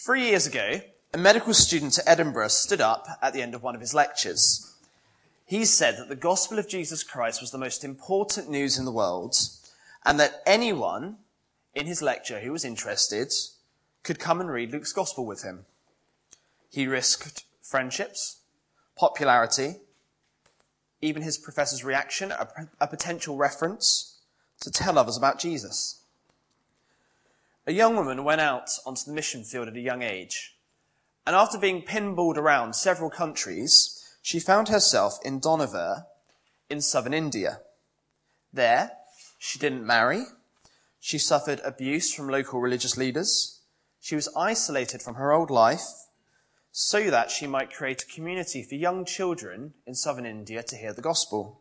3 years ago, a medical student at Edinburgh stood up at the end of one of his lectures. He said that the gospel of Jesus Christ was the most important news in the world, and that anyone in his lecture who was interested could come and read Luke's gospel with him. He risked friendships, popularity, even his professor's reaction, a potential reference to tell others about Jesus. A young woman went out onto the mission field at a young age, and after being pinballed around several countries, she found herself in Dohnavur in southern India. There, she didn't marry. She suffered abuse from local religious leaders. She was isolated from her old life so that she might create a community for young children in southern India to hear the gospel.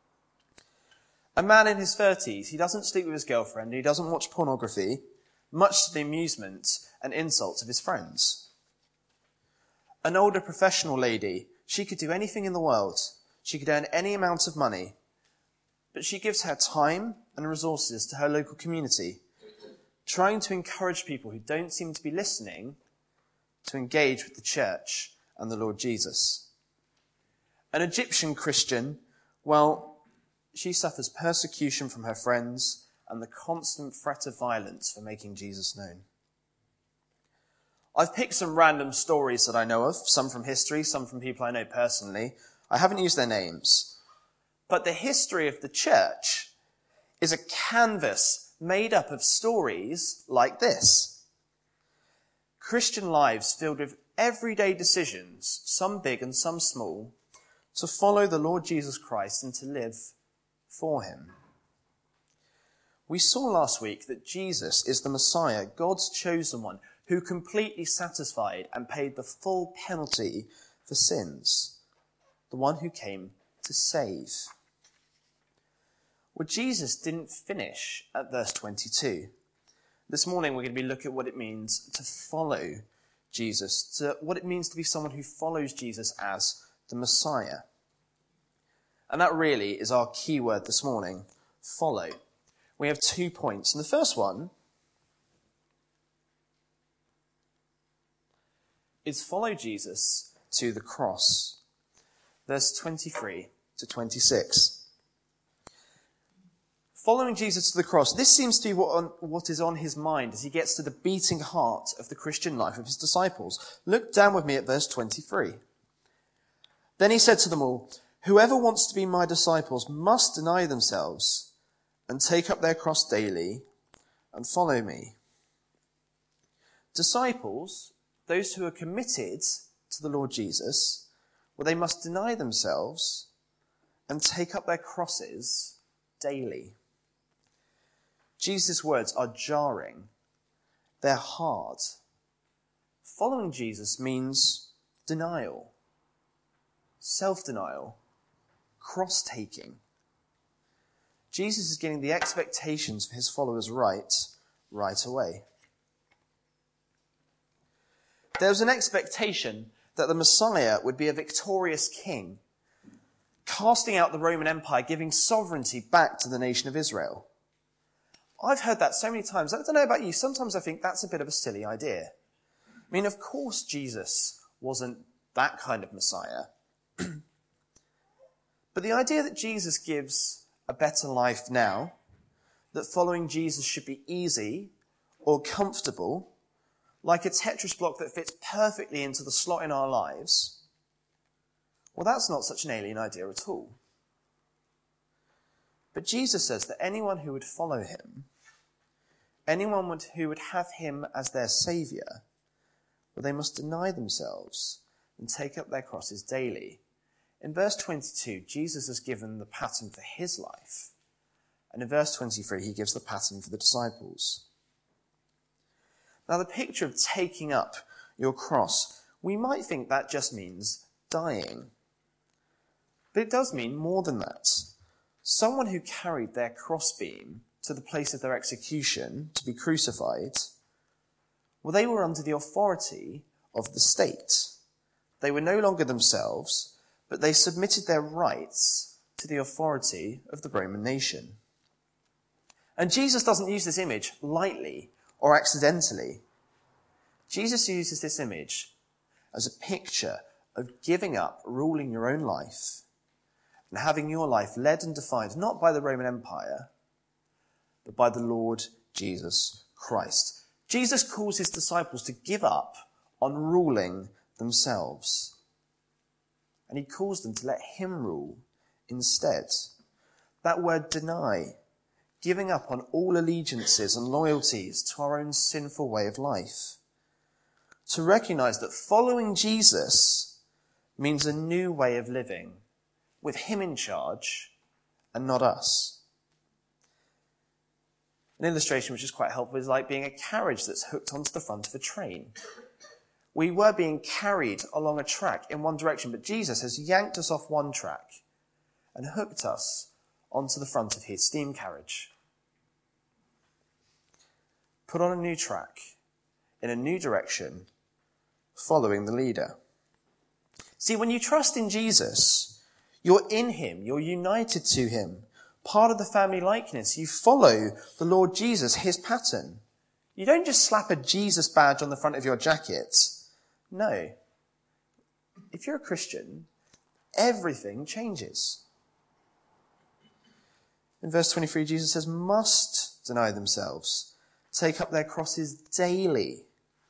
A man in his 30s, he doesn't sleep with his girlfriend, he doesn't watch pornography, much to the amusement and insults of his friends. An older professional lady, she could do anything in the world. She could earn any amount of money, but she gives her time and resources to her local community, trying to encourage people who don't seem to be listening to engage with the church and the Lord Jesus. An Egyptian Christian, well, she suffers persecution from her friends and the constant threat of violence for making Jesus known. I've picked some random stories that I know of, some from history, some from people I know personally. I haven't used their names. But the history of the church is a canvas made up of stories like this. Christian lives filled with everyday decisions, some big and some small, to follow the Lord Jesus Christ and to live for him. We saw last week that Jesus is the Messiah, God's chosen one, who completely satisfied and paid the full penalty for sins, the one who came to save. Well, Jesus didn't finish at verse 22. This morning we're going to be looking at what it means to follow Jesus, to what it means to be someone who follows Jesus as the Messiah. And that really is our key word this morning, follow. We have 2 points. And the first one is follow Jesus to the cross. Verse 23 to 26. Following Jesus to the cross, this seems to be what is on his mind as he gets to the beating heart of the Christian life of his disciples. Look down with me at verse 23. Then he said to them all, "Whoever wants to be my disciples must deny themselves and take up their cross daily and follow me." Disciples, those who are committed to the Lord Jesus, well, they must deny themselves and take up their crosses daily. Jesus' words are jarring. They're hard. Following Jesus means denial, self-denial, cross-taking. Jesus is getting the expectations for his followers right away. There was an expectation that the Messiah would be a victorious king, casting out the Roman Empire, giving sovereignty back to the nation of Israel. I've heard that so many times. I don't know about you. Sometimes I think that's a bit of a silly idea. I mean, of course Jesus wasn't that kind of Messiah. But the idea that Jesus gives a better life now, that following Jesus should be easy or comfortable, like a Tetris block that fits perfectly into the slot in our lives, well, that's not such an alien idea at all. But Jesus says that anyone who would follow him, anyone who would have him as their saviour, well, they must deny themselves and take up their crosses daily. In verse 22, Jesus has given the pattern for his life. And in verse 23, he gives the pattern for the disciples. Now, the picture of taking up your cross, we might think that just means dying. But it does mean more than that. Someone who carried their crossbeam to the place of their execution to be crucified, well, they were under the authority of the state. They were no longer themselves, but they submitted their rights to the authority of the Roman nation. And Jesus doesn't use this image lightly or accidentally. Jesus uses this image as a picture of giving up ruling your own life and having your life led and defined not by the Roman Empire, but by the Lord Jesus Christ. Jesus calls his disciples to give up on ruling themselves. And he calls them to let him rule instead. That word deny, giving up on all allegiances and loyalties to our own sinful way of life. To recognize that following Jesus means a new way of living, with him in charge and not us. An illustration which is quite helpful is like being a carriage that's hooked onto the front of a train. We were being carried along a track in one direction, but Jesus has yanked us off one track and hooked us onto the front of his steam carriage. Put on a new track, in a new direction, following the leader. See, when you trust in Jesus, you're in him, you're united to him, part of the family likeness. You follow the Lord Jesus, his pattern. You don't just slap a Jesus badge on the front of your jacket. No. If you're a Christian, everything changes. In verse 23, Jesus says, must deny themselves, take up their crosses daily.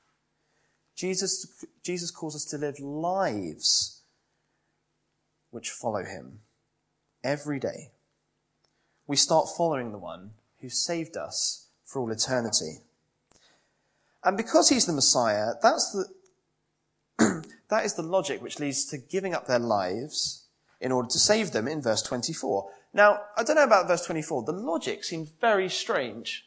Jesus calls us to live lives which follow him every day. We start following the one who saved us for all eternity. And because he's the Messiah, that is the logic which leads to giving up their lives in order to save them in verse 24. Now, I don't know about verse 24. The logic seems very strange.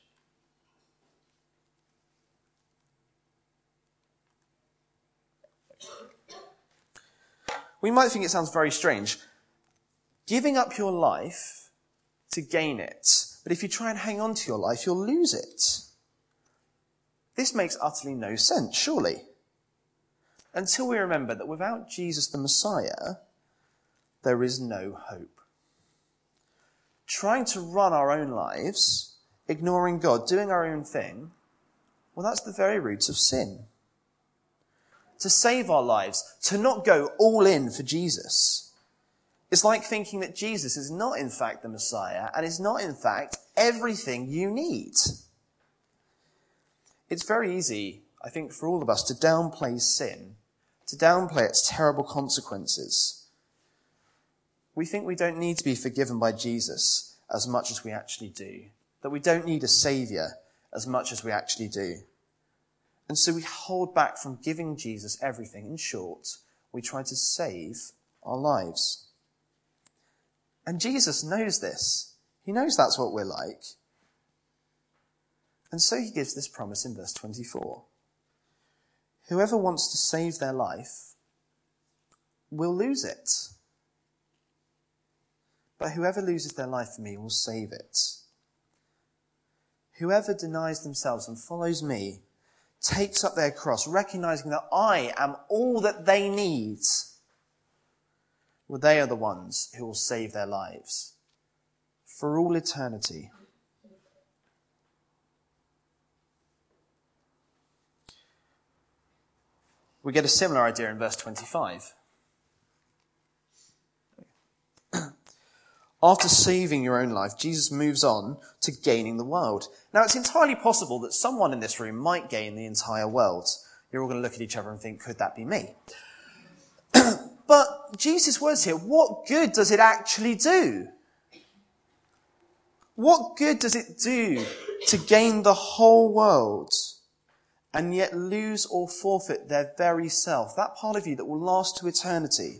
We might think it sounds very strange. Giving up your life to gain it. But if you try and hang on to your life, you'll lose it. This makes utterly no sense, surely. Until we remember that without Jesus the Messiah, there is no hope. Trying to run our own lives, ignoring God, doing our own thing, well, that's the very roots of sin. To save our lives, to not go all in for Jesus, is like thinking that Jesus is not in fact the Messiah and is not in fact everything you need. It's very easy, I think, for all of us to downplay sin, to downplay its terrible consequences. We think we don't need to be forgiven by Jesus as much as we actually do, that we don't need a saviour as much as we actually do. And so we hold back from giving Jesus everything. In short, we try to save our lives. And Jesus knows this. He knows that's what we're like. And so he gives this promise in verse 24. Whoever wants to save their life will lose it. But whoever loses their life for me will save it. Whoever denies themselves and follows me takes up their cross, recognizing that I am all that they need. Well, they are the ones who will save their lives for all eternity. We get a similar idea in verse 25. After saving your own life, Jesus moves on to gaining the world. Now, it's entirely possible that someone in this room might gain the entire world. You're all going to look at each other and think, could that be me? But Jesus' words here, what good does it actually do? What good does it do to gain the whole world and yet lose or forfeit their very self, that part of you that will last to eternity?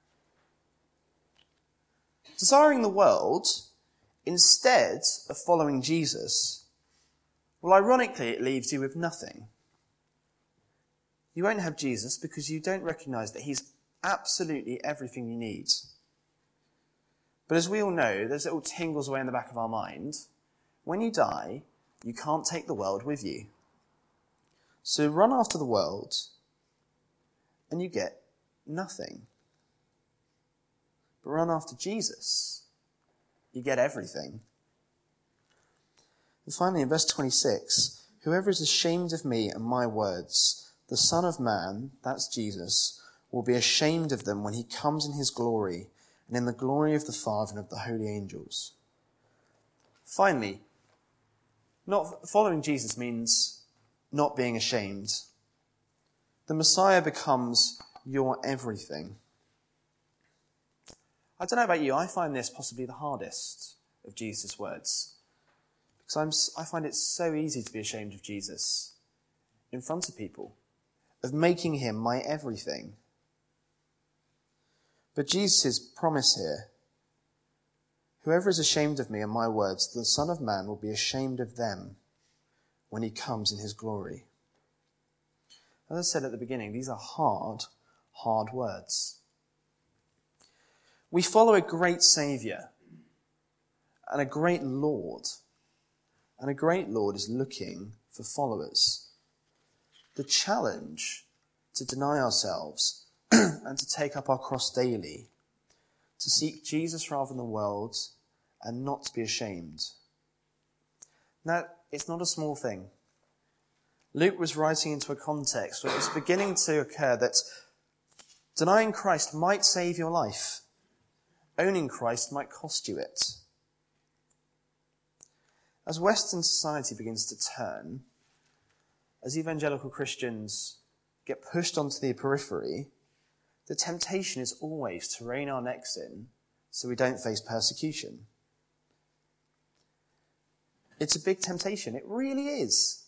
Desiring the world instead of following Jesus, well, ironically, it leaves you with nothing. You won't have Jesus because you don't recognize that he's absolutely everything you need. But as we all know, there's little tingles away in the back of our mind. When you die, you can't take the world with you. So run after the world, and you get nothing. But run after Jesus, you get everything. And finally, in verse 26, whoever is ashamed of me and my words, the Son of Man, that's Jesus, will be ashamed of them when he comes in his glory and in the glory of the Father and of the holy angels. Finally, not following Jesus means not being ashamed. The Messiah becomes your everything. I don't know about you, I find this possibly the hardest of Jesus' words. Because I find it so easy to be ashamed of Jesus in front of people, of making him my everything. But Jesus' promise here, whoever is ashamed of me and my words, the Son of Man will be ashamed of them when he comes in his glory. As I said at the beginning, these are hard, hard words. We follow a great Saviour and a great Lord. And a great Lord is looking for followers. The challenge to deny ourselves and to take up our cross daily, to seek Jesus rather than the world, and not to be ashamed. Now, it's not a small thing. Luke was writing into a context where it was beginning to occur that denying Christ might save your life. Owning Christ might cost you it. As Western society begins to turn, as evangelical Christians get pushed onto the periphery, the temptation is always to rein our necks in so we don't face persecution. It's a big temptation. It really is.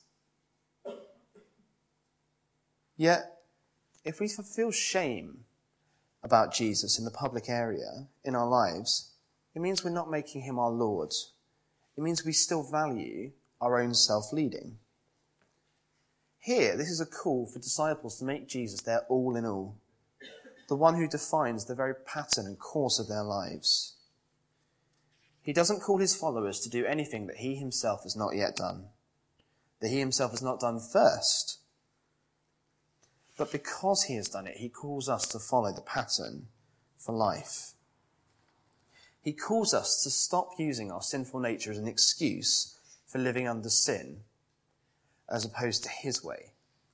Yet, if we feel shame about Jesus in the public area, in our lives, it means we're not making him our Lord. It means we still value our own self-leading. Here, this is a call for disciples to make Jesus their all in all, the one who defines the very pattern and course of their lives. He doesn't call his followers to do anything that he himself has not yet done, that he himself has not done first. But because he has done it, he calls us to follow the pattern for life. He calls us to stop using our sinful nature as an excuse for living under sin, as opposed to his way.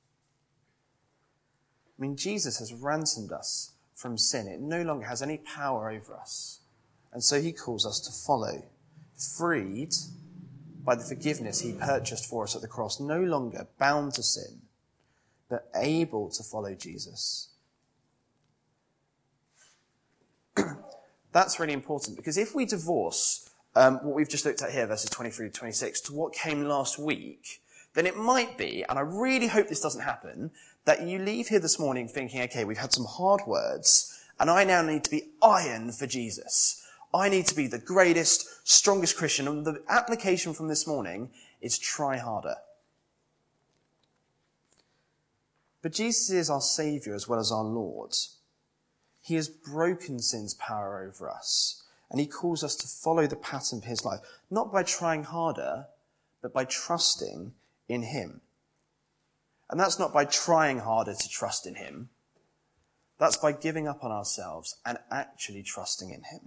I mean, Jesus has ransomed us from sin. It no longer has any power over us. And so he calls us to follow, freed by the forgiveness he purchased for us at the cross, no longer bound to sin, but able to follow Jesus. That's really important, because if we divorce what we've just looked at here, verses 23 to 26, to what came last week, then it might be, and I really hope this doesn't happen, that you leave here this morning thinking, okay, we've had some hard words, and I now need to be iron for Jesus. I need to be the greatest, strongest Christian, and the application from this morning is try harder. But Jesus is our Saviour as well as our Lord. He has broken sin's power over us, and he calls us to follow the pattern of his life, not by trying harder, but by trusting in him. And that's not by trying harder to trust in him. That's by giving up on ourselves and actually trusting in him.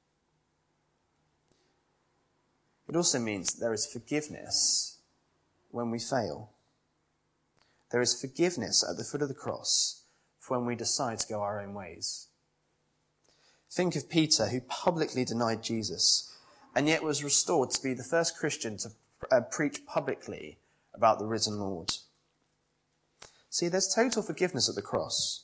It also means there is forgiveness when we fail. There is forgiveness at the foot of the cross for when we decide to go our own ways. Think of Peter, who publicly denied Jesus and yet was restored to be the first Christian to preach publicly about the risen Lord. See, there's total forgiveness at the cross.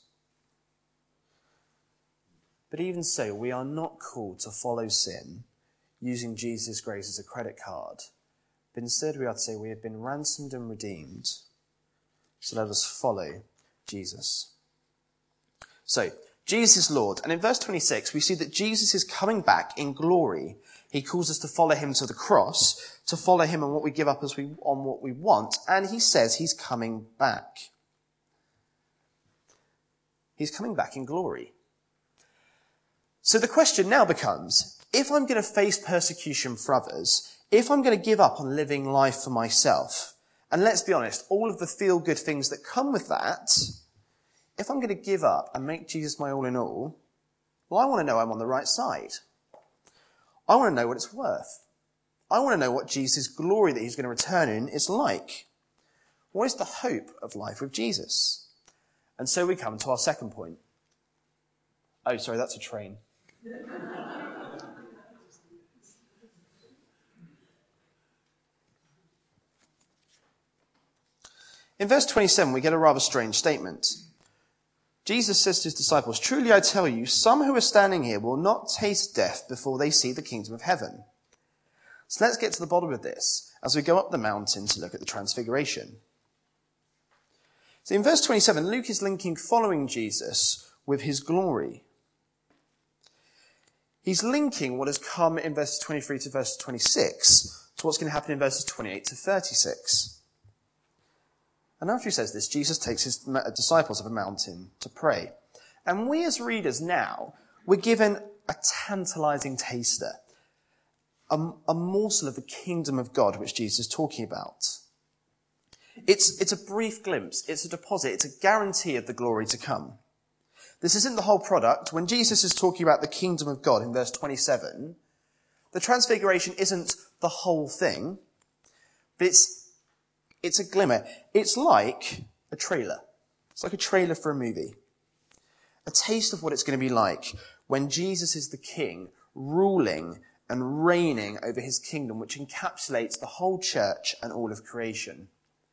But even so, we are not called to follow sin using Jesus' grace as a credit card. But instead we are to say we have been ransomed and redeemed. So let us follow Jesus. So, Jesus is Lord. And in verse 26, we see that Jesus is coming back in glory. He calls us to follow him to the cross, to follow him on what we give up on what we want. And he says he's coming back. He's coming back in glory. So the question now becomes, if I'm going to face persecution for others, if I'm going to give up on living life for myself, and let's be honest, all of the feel-good things that come with that, if I'm going to give up and make Jesus my all in all, well, I want to know I'm on the right side. I want to know what it's worth. I want to know what Jesus' glory that he's going to return in is like. What is the hope of life with Jesus? And so we come to our second point. Oh, sorry, that's a train. In verse 27, we get a rather strange statement. Jesus says to his disciples, "Truly I tell you, some who are standing here will not taste death before they see the kingdom of heaven." So let's get to the bottom of this as we go up the mountain to look at the transfiguration. So in verse 27, Luke is linking following Jesus with his glory. He's linking what has come in verses 23 to verse 26 to what's going to happen in verses 28 to 36. And after he says this, Jesus takes his disciples up a mountain to pray. And we as readers now, we're given a tantalizing taster, a morsel of the kingdom of God which Jesus is talking about. It's a brief glimpse, it's a deposit, it's a guarantee of the glory to come. This isn't the whole product. When Jesus is talking about the kingdom of God in verse 27, the transfiguration isn't the whole thing, but it's a glimmer. It's like a trailer. It's like a trailer for a movie. A taste of what it's going to be like when Jesus is the king, ruling and reigning over his kingdom, which encapsulates the whole church and all of creation.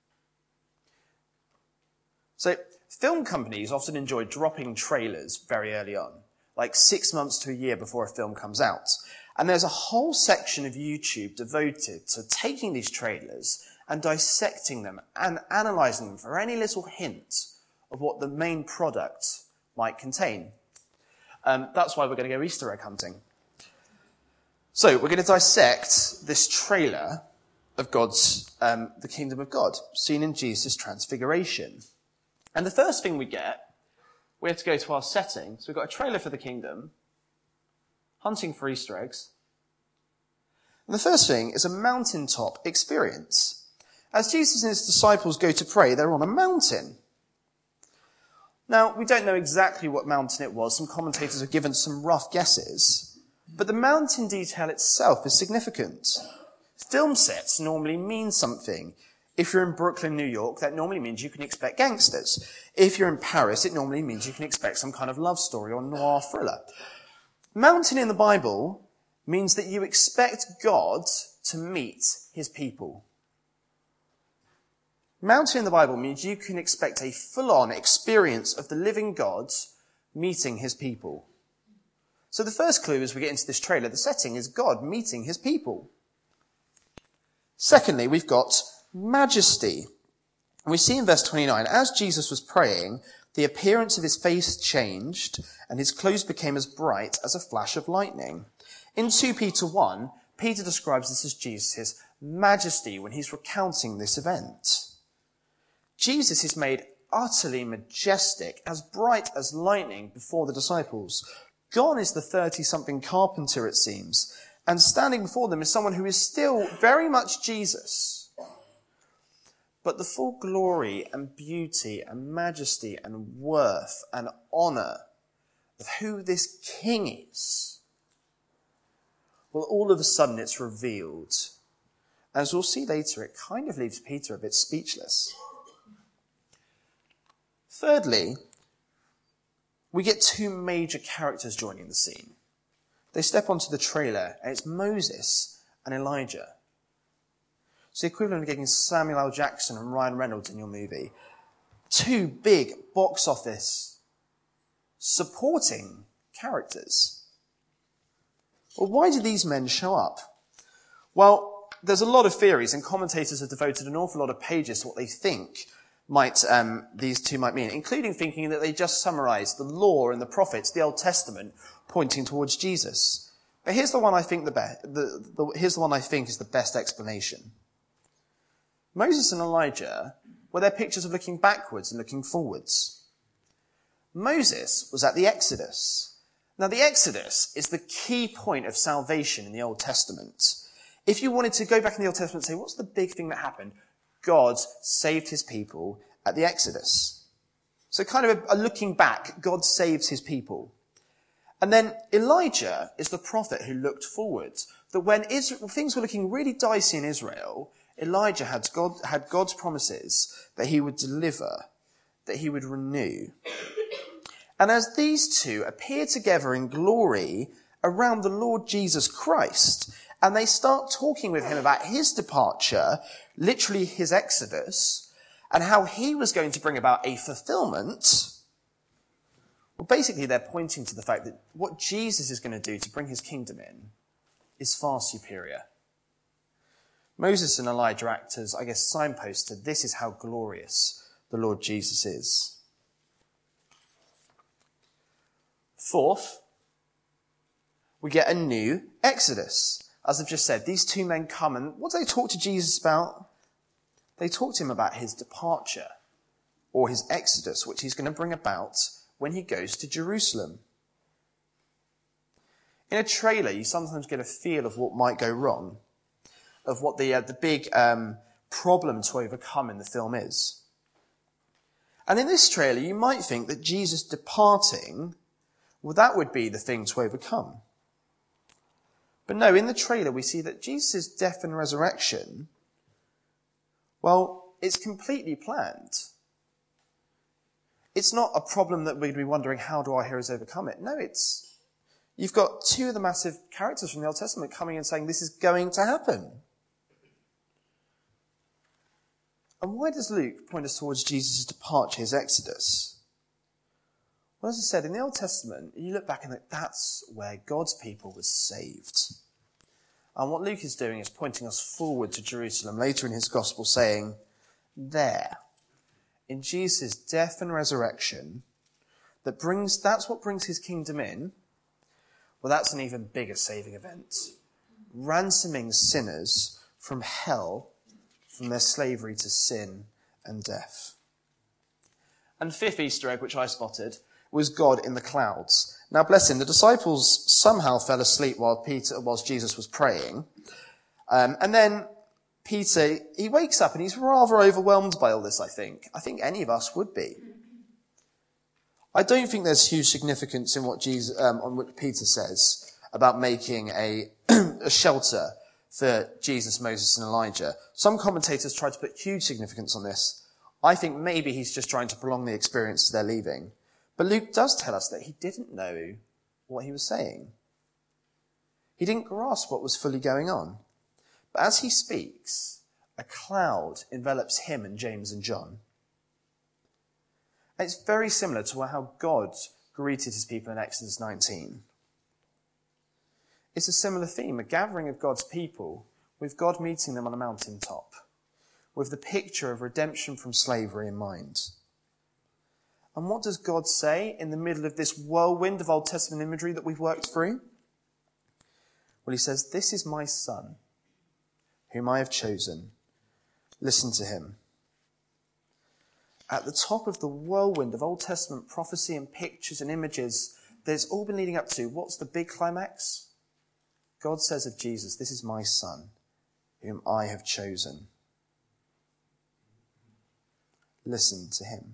So, film companies often enjoy dropping trailers very early on, like 6 months to a year before a film comes out. And there's a whole section of YouTube devoted to taking these trailers and dissecting them and analysing them for any little hint of what the main product might contain. That's why we're going to go Easter egg hunting. So we're going to dissect this trailer of God's, the kingdom of God, seen in Jesus' transfiguration. And the first thing we have to go to our setting. So we've got a trailer for the kingdom, hunting for Easter eggs. And the first thing is a mountaintop experience. As Jesus and his disciples go to pray, they're on a mountain. Now, we don't know exactly what mountain it was. Some commentators have given some rough guesses. But the mountain detail itself is significant. Film sets normally mean something. If you're in Brooklyn, New York, that normally means you can expect gangsters. If you're in Paris, it normally means you can expect some kind of love story or noir thriller. Mountain in the Bible means that you expect God to meet his people. Mountain in the Bible means you can expect a full-on experience of the living God meeting his people. So the first clue as we get into this trailer, the setting is God meeting his people. Secondly, we've got majesty. And we see in verse 29, as Jesus was praying, the appearance of his face changed and his clothes became as bright as a flash of lightning. In 2 Peter 1, Peter describes this as Jesus' majesty when he's recounting this event. Jesus is made utterly majestic, as bright as lightning before the disciples. Gone is the 30-something carpenter, it seems, and standing before them is someone who is still very much Jesus. But the full glory and beauty and majesty and worth and honour of who this king is, well, all of a sudden it's revealed. As we'll see later, it kind of leaves Peter a bit speechless. Thirdly, we get 2 major characters joining the scene. They step onto the trailer, and it's Moses and Elijah. It's the equivalent of getting Samuel L. Jackson and Ryan Reynolds in your movie. 2 big box office supporting characters. Well, why do these men show up? Well, there's a lot of theories, and commentators have devoted an awful lot of pages to what they think these 2 might mean, including thinking that they just summarise the law and the prophets, the Old Testament, pointing towards Jesus. But here's the one I think here's the one I think is the best explanation. Moses and Elijah were their pictures of looking backwards and looking forwards. Moses was at the Exodus. Now, the Exodus is the key point of salvation in the Old Testament. If you wanted to go back in the Old Testament and say, what's the big thing that happened? God saved his people at the Exodus. So kind of a looking back, God saves his people. And then Elijah is the prophet who looked forward. That when things were looking really dicey in Israel, Elijah had God's promises that he would deliver that he would renew. And as these two appear together in glory around the Lord Jesus Christ, and they start talking with him about his departure, literally his exodus, and how he was going to bring about a fulfillment, well, basically they're pointing to the fact that what Jesus is going to do to bring his kingdom in is far superior. Moses and Elijah act as, signposts to this is how glorious the Lord Jesus is. Fourth, we get a new exodus. As I've just said, these two men come, and what do they talk to Jesus about? They talk to him about his departure, or his exodus, which he's going to bring about when he goes to Jerusalem. In a trailer, you sometimes get a feel of what might go wrong, of what the big problem to overcome in the film is. And in this trailer, you might think that Jesus departing, well, that would be the thing to overcome. But no, in the trailer, we see that Jesus' death and resurrection, well, it's completely planned. It's not a problem that we'd be wondering, how do our heroes overcome it? No, you've got two of the massive characters from the Old Testament coming and saying this is going to happen. And why does Luke point us towards Jesus' departure, his exodus? Well, as I said, in the Old Testament, you look back and that's where God's people was saved. And what Luke is doing is pointing us forward to Jerusalem later in his gospel, saying, there, in Jesus' death and resurrection, that's what brings his kingdom in. Well, that's an even bigger saving event. Ransoming sinners from hell, from their slavery to sin and death. And fifth Easter egg, which I spotted, was God in the clouds. Now, bless him, the disciples somehow fell asleep whilst Jesus was praying. And then Peter, he wakes up and he's rather overwhelmed by all this, I think. I think any of us would be. I don't think there's huge significance in what Peter says about making a shelter for Jesus, Moses, and Elijah. Some commentators try to put huge significance on this. I think maybe he's just trying to prolong the experience as they're leaving. But Luke does tell us that he didn't know what he was saying. He didn't grasp what was fully going on. But as he speaks, a cloud envelops him and James and John. And it's very similar to how God greeted his people in Exodus 19. It's a similar theme, a gathering of God's people, with God meeting them on a mountaintop, with the picture of redemption from slavery in mind. And what does God say in the middle of this whirlwind of Old Testament imagery that we've worked through? Well, he says, this is my son, whom I have chosen. Listen to him. At the top of the whirlwind of Old Testament prophecy and pictures and images that it's all been leading up to, what's the big climax? God says of Jesus, this is my son, whom I have chosen. Listen to him.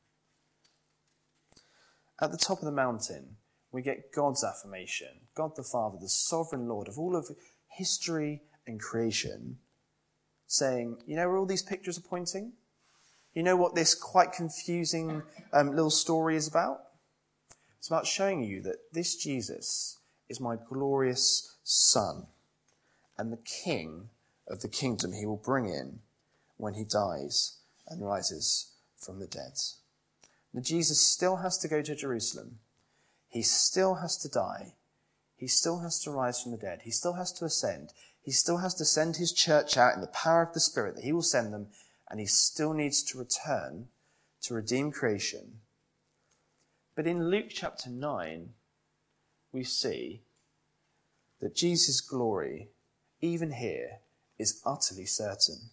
At the top of the mountain, we get God's affirmation, God the Father, the sovereign Lord of all of history and creation, saying, you know where all these pictures are pointing? You know what this quite confusing little story is about? It's about showing you that this Jesus is my glorious Son and the King of the kingdom he will bring in when he dies and rises from the dead. Now, Jesus still has to go to Jerusalem. He still has to die. He still has to rise from the dead. He still has to ascend. He still has to send his church out in the power of the Spirit that he will send them, and he still needs to return to redeem creation. But in Luke chapter 9, we see that Jesus' glory, even here, is utterly certain.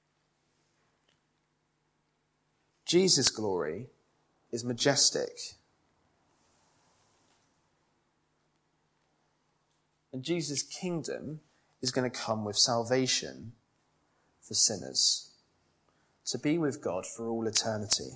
Jesus' glory is majestic. And Jesus' kingdom is going to come with salvation for sinners, to be with God for all eternity.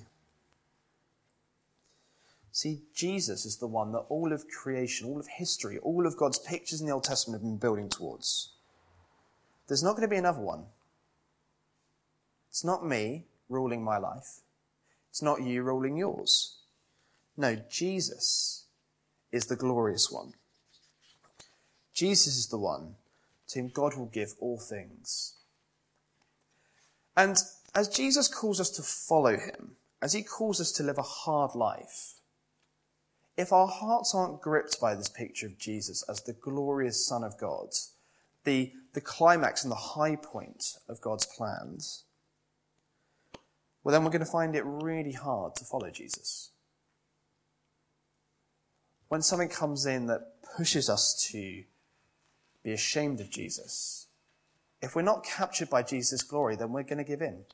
See, Jesus is the one that all of creation, all of history, all of God's pictures in the Old Testament have been building towards. There's not going to be another one. It's not me ruling my life. It's not you ruling yours. No, Jesus is the glorious one. Jesus is the one to whom God will give all things. And as Jesus calls us to follow him, as he calls us to live a hard life, if our hearts aren't gripped by this picture of Jesus as the glorious Son of God, the climax and the high point of God's plans, well, then we're going to find it really hard to follow Jesus. When something comes in that pushes us to be ashamed of Jesus, if we're not captured by Jesus' glory, then we're going to give in.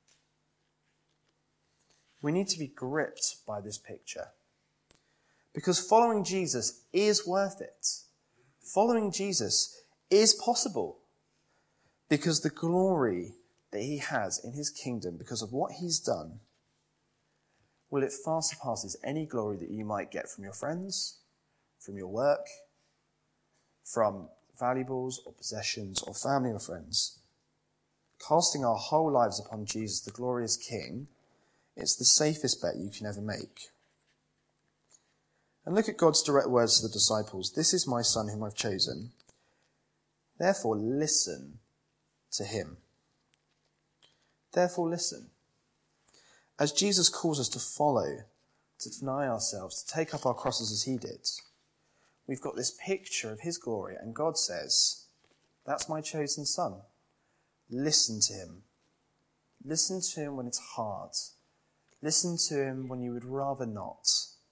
We need to be gripped by this picture. Because following Jesus is worth it. Following Jesus is possible. Because the glory that he has in his kingdom, because of what he's done, well, it far surpasses any glory that you might get from your friends, from your work, from valuables or possessions or family or friends. Casting our whole lives upon Jesus, the glorious King, it's the safest bet you can ever make. And look at God's direct words to the disciples. This is my son whom I've chosen. Therefore listen to him. Therefore listen. As Jesus calls us to follow, to deny ourselves, to take up our crosses as he did, we've got this picture of his glory, and God says, that's my chosen son. Listen to him. Listen to him when it's hard. Listen to him when you would rather not.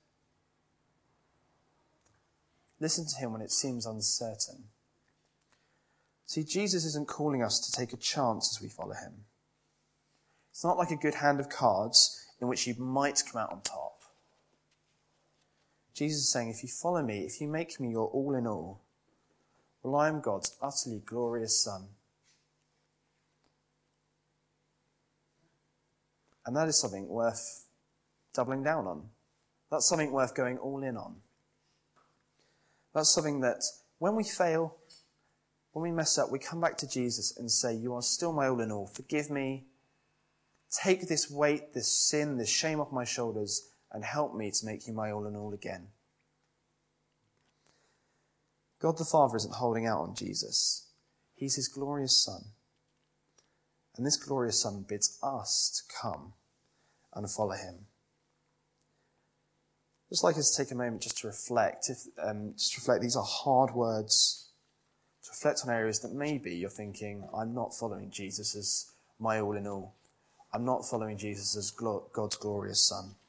Listen to him when it seems uncertain. See, Jesus isn't calling us to take a chance as we follow him. It's not like a good hand of cards in which you might come out on top. Jesus is saying, if you follow me, if you make me your all in all, well, I am God's utterly glorious son. And that is something worth doubling down on. That's something worth going all in on. That's something that when we fail, when we mess up, we come back to Jesus and say, you are still my all in all. Forgive me. Take this weight, this sin, this shame off my shoulders, and help me to make you my all in all again. God the Father isn't holding out on Jesus. He's his glorious Son. And this glorious Son bids us to come and follow him. I'd just like us to take a moment just to reflect. These are hard words. To reflect on areas that maybe you're thinking, I'm not following Jesus as my all in all. I'm not following Jesus as God's glorious Son.